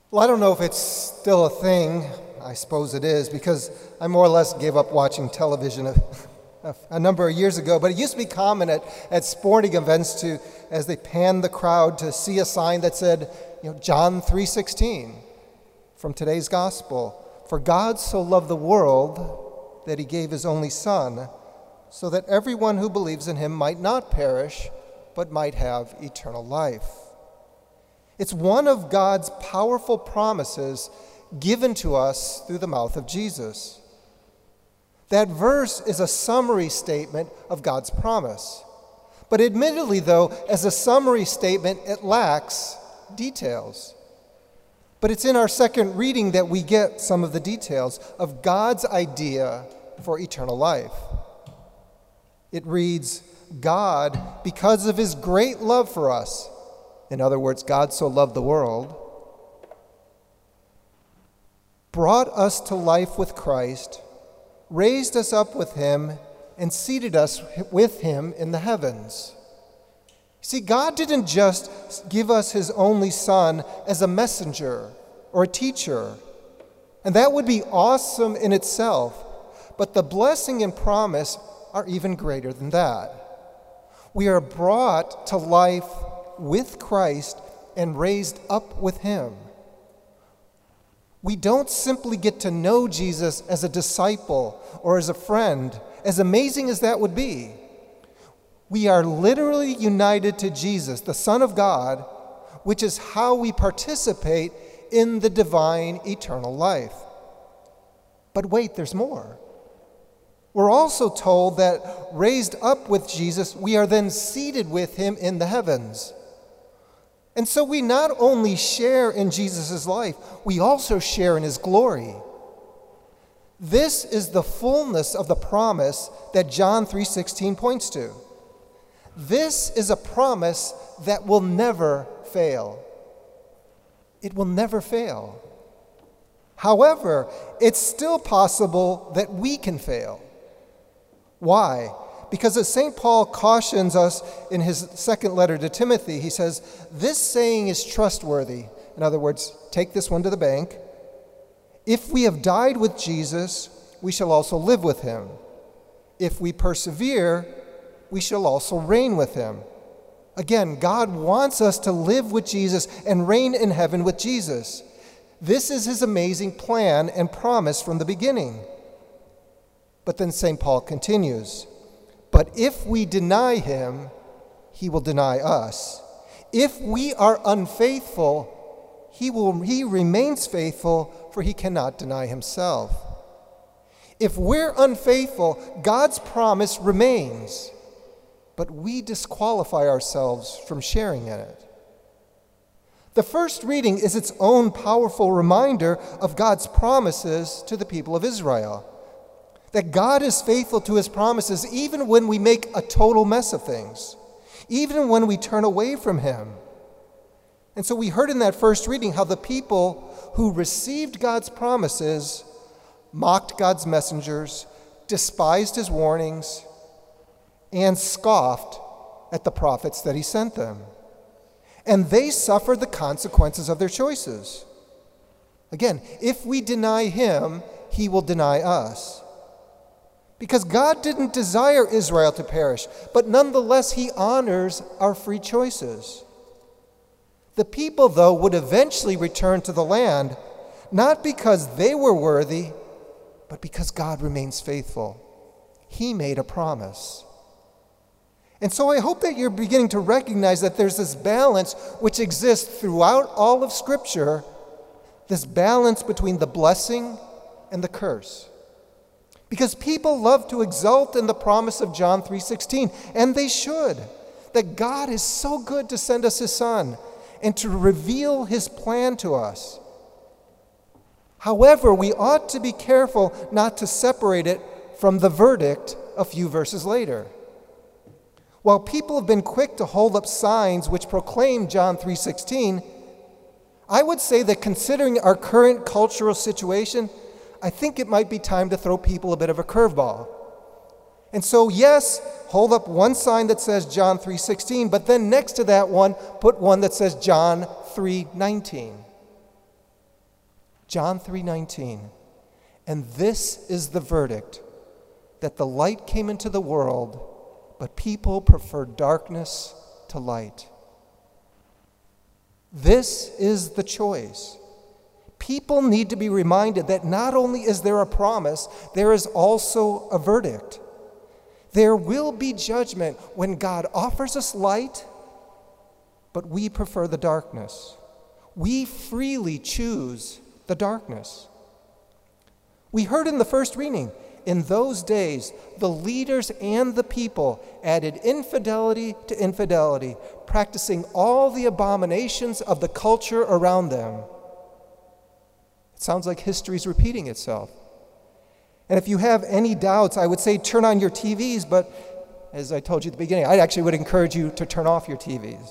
Well, I don't know if it's still a thing. I suppose it is, because I more or less gave up watching television a number of years ago. But it used to be common at sporting events to, as they panned the crowd, to see a sign that said, John 3:16 from today's gospel. For God so loved the world that he gave his only Son, so that everyone who believes in him might not perish, but might have eternal life. It's one of God's powerful promises given to us through the mouth of Jesus. That verse is a summary statement of God's promise. But admittedly, though, as a summary statement, it lacks details. But it's in our second reading that we get some of the details of God's idea for eternal life. It reads, God, because of his great love for us, in other words, God so loved the world, brought us to life with Christ, raised us up with him, and seated us with him in the heavens. See, God didn't just give us his only Son as a messenger or a teacher, and that would be awesome in itself, but the blessing and promise are even greater than that. We are brought to life with Christ and raised up with him. We don't simply get to know Jesus as a disciple or as a friend, as amazing as that would be. We are literally united to Jesus, the Son of God, which is how we participate in the divine eternal life. But wait, there's more. We're also told that raised up with Jesus, we are then seated with him in the heavens. And so we not only share in Jesus' life, we also share in his glory. This is the fullness of the promise that John 3:16 points to. This is a promise that will never fail. It will never fail. However, it's still possible that we can fail. Why? Because as St. Paul cautions us in his second letter to Timothy, he says, this saying is trustworthy. In other words, take this one to the bank. If we have died with Jesus, we shall also live with him. If we persevere, we shall also reign with him. Again, God wants us to live with Jesus and reign in heaven with Jesus. This is his amazing plan and promise from the beginning. But then St. Paul continues, but if we deny him, he will deny us. If we are unfaithful, he remains faithful, for he cannot deny himself. If we're unfaithful, God's promise remains, but we disqualify ourselves from sharing in it. The first reading is its own powerful reminder of God's promises to the people of Israel. That God is faithful to his promises even when we make a total mess of things, even when we turn away from him. And so we heard in that first reading how the people who received God's promises mocked God's messengers, despised his warnings, and scoffed at the prophets that he sent them. And they suffered the consequences of their choices. Again, if we deny him, he will deny us. Because God didn't desire Israel to perish, but nonetheless he honors our free choices. The people, though, would eventually return to the land, not because they were worthy, but because God remains faithful. He made a promise. And so I hope that you're beginning to recognize that there's this balance which exists throughout all of Scripture, this balance between the blessing and the curse. Because people love to exult in the promise of John 3:16, and they should, that God is so good to send us his Son and to reveal his plan to us. However, we ought to be careful not to separate it from the verdict a few verses later. While people have been quick to hold up signs which proclaim John 3:16, I would say that considering our current cultural situation, I think it might be time to throw people a bit of a curveball. And so, yes, hold up one sign that says John 3:16, but then next to that one, put one that says John 3:19. John 3:19, and this is the verdict, that the light came into the world, but people preferred darkness to light. This is the choice. People need to be reminded that not only is there a promise, there is also a verdict. There will be judgment when God offers us light, but we prefer the darkness. We freely choose the darkness. We heard in the first reading, in those days, the leaders and the people added infidelity to infidelity, practicing all the abominations of the culture around them. It sounds like history's repeating itself. And if you have any doubts, I would say turn on your TVs, but as I told you at the beginning, I actually would encourage you to turn off your TVs.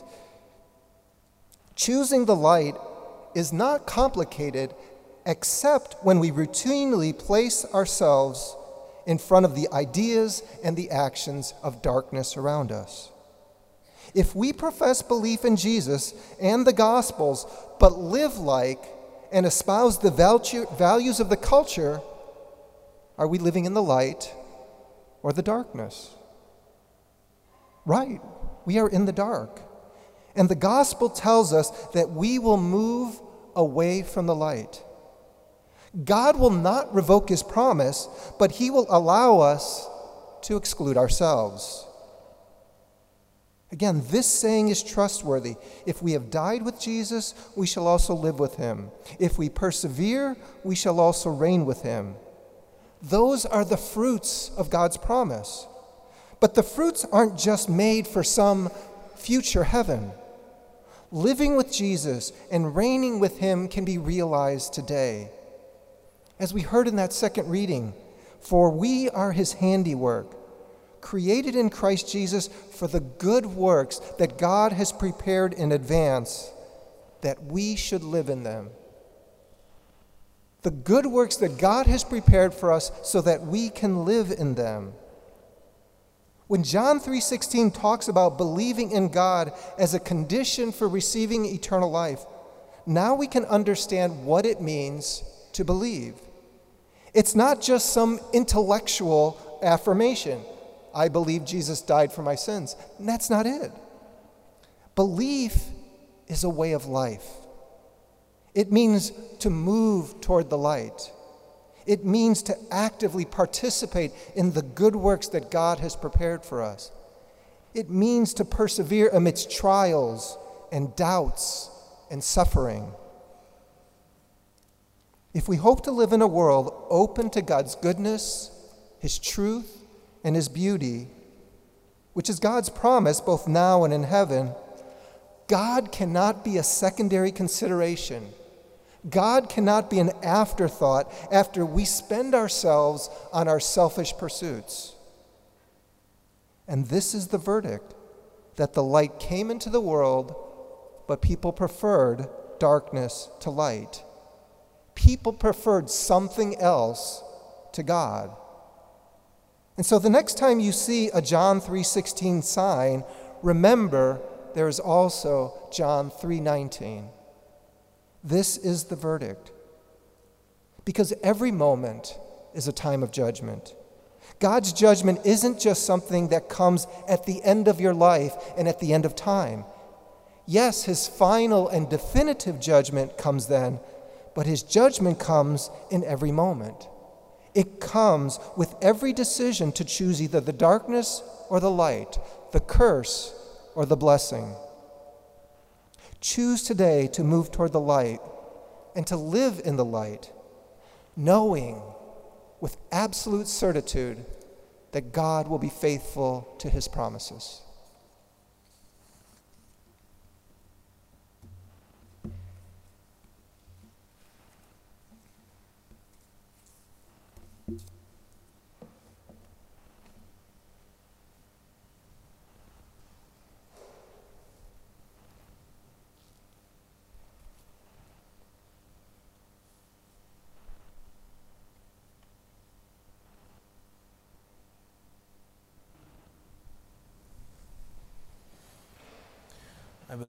Choosing the light is not complicated except when we routinely place ourselves in front of the ideas and the actions of darkness around us. If we profess belief in Jesus and the Gospels, but live like and espouse the values of the culture, are we living in the light or the darkness? Right, we are in the dark. And the gospel tells us that we will move away from the light. God will not revoke his promise, but he will allow us to exclude ourselves. Again, this saying is trustworthy. If we have died with Jesus, we shall also live with him. If we persevere, we shall also reign with him. Those are the fruits of God's promise. But the fruits aren't just made for some future heaven. Living with Jesus and reigning with him can be realized today. As we heard in that second reading, for we are his handiwork, created in Christ Jesus for the good works that God has prepared in advance, that we should live in them. The good works that God has prepared for us so that we can live in them. When John 3:16 talks about believing in God as a condition for receiving eternal life, now we can understand what it means to believe. It's not just some intellectual affirmation. I believe Jesus died for my sins. And that's not it. Belief is a way of life. It means to move toward the light. It means to actively participate in the good works that God has prepared for us. It means to persevere amidst trials and doubts and suffering. If we hope to live in a world open to God's goodness, his truth, and his beauty, which is God's promise both now and in heaven, God cannot be a secondary consideration. God cannot be an afterthought after we spend ourselves on our selfish pursuits. And this is the verdict, that the light came into the world, but people preferred darkness to light. People preferred something else to God. And so the next time you see a John 3:16 sign, remember there is also John 3:19. This is the verdict. Because every moment is a time of judgment. God's judgment isn't just something that comes at the end of your life and at the end of time. Yes, his final and definitive judgment comes then, but his judgment comes in every moment. It comes with every decision to choose either the darkness or the light, the curse or the blessing. Choose today to move toward the light and to live in the light, knowing with absolute certitude that God will be faithful to his promises.